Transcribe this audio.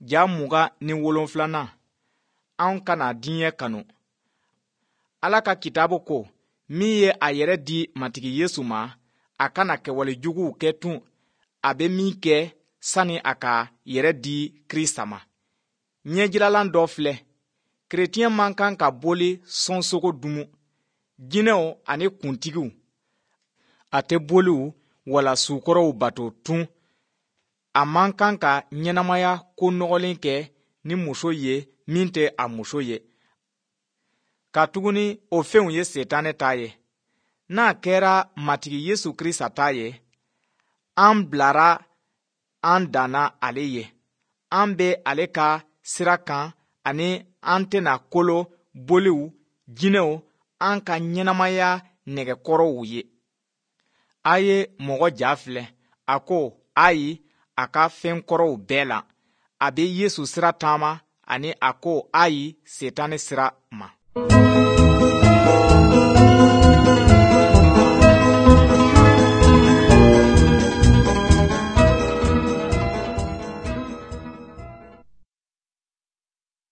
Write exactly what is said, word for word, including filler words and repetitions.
ja muga ni wolonfilana an kana diɲɛ kanu. Ala ka kitabu ko min ye a yɛrɛ di matigi Yesu ma, a kana kɛwale juguw kɛ tun a bɛ min kɛ sani a ka yɛrɛ di Krista ma. Ɲɛjiralan dɔ filɛ, keretiyɛn man kan ka boli sɔnsogo dumu, jinɛw ani kuntigiw. A tɛ boliw wala sukɔrɔw bato tun. A man kan ka ɲɛnamaya ko nɔgɔlen kɛ ni muso ye min tɛ a muso ye. Katuguni o fɛnw ye Setanɛ ta ye. N'a kɛra matigi Yesu Krista ta ye, an bilara an danna ale ye. An bɛ ale ka sira kan ani an tɛna kolo boliw, jinɛw, an ka ɲɛnamaya nɛgɛkɔrɔw ye. A ye mɔgɔ ja filɛ, a ko ayi a ka fɛn kɔrɔw bɛɛ la. A bɛ Yesu sira taama ani a ko ayi Setanɛ sira ma.